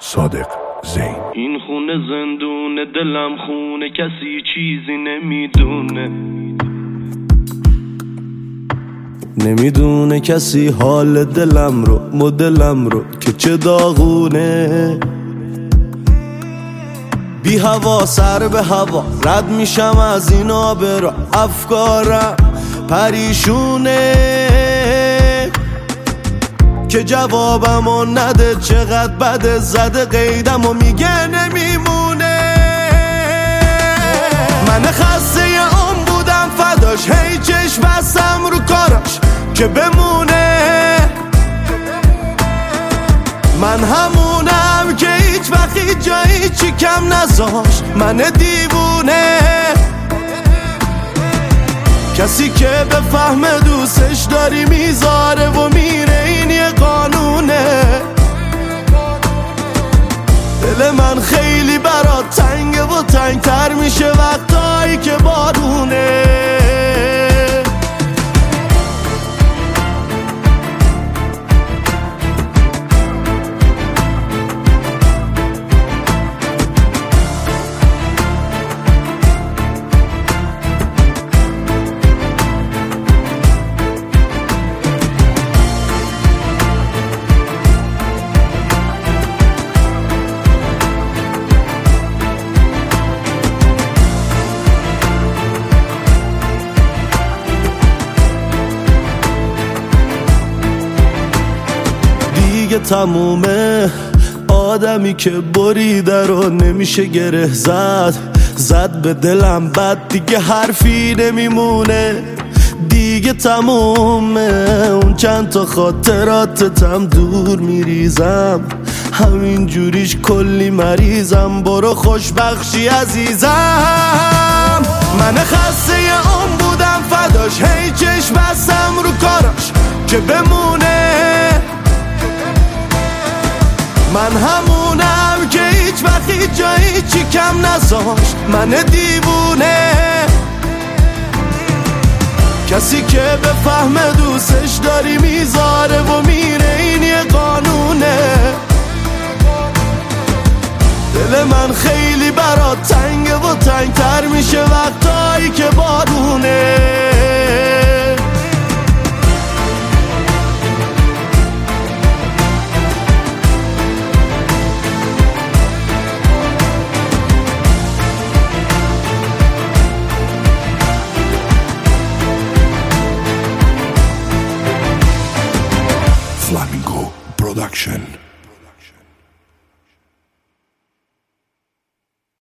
صادق زین. این خونه زندونه، دلم خونه، کسی چیزی نمیدونه کسی حال دلم رو، مدلم رو که چه داغونه. بی هوا سر به هوا رد میشم از این آبرا، افکارم پریشونه که جوابمو نده. چقدر بده زده قیدمو میگه نمیمونه. من خسته اون بودم فداش، هی چشم بستم رو کاراش که بمونه. من همونم که هیچ وقت هیچ جایی چی کم نذاشت من دیوونه. کسی که به فهم دوستش داری میذاره و میره، این یه قانونه. دل من خیلی برات تنگه و تنگتر میشه وقتایی که بارونه. دیگه تمومه، آدمی که بریده رو نمیشه گره زد به دلم بد، دیگه حرفی نمیمونه. دیگه تمومه، اون چند تا خاطراتتم دور میریزم، همین جوریش کلی مریضم. برو خوشبخشی عزیزم. من خسته اون بودم فداش، هی چشم بستم رو کاراش که بمونه. من همونم که هیچ وقت هیچ جایی چی کم نذاشت من دیوونه. کسی که به فهم دوستش داری میذاره و میره، این یه قانونه. دل من خیلی برات تنگه و تنگتر میشه وقتایی که بارونه.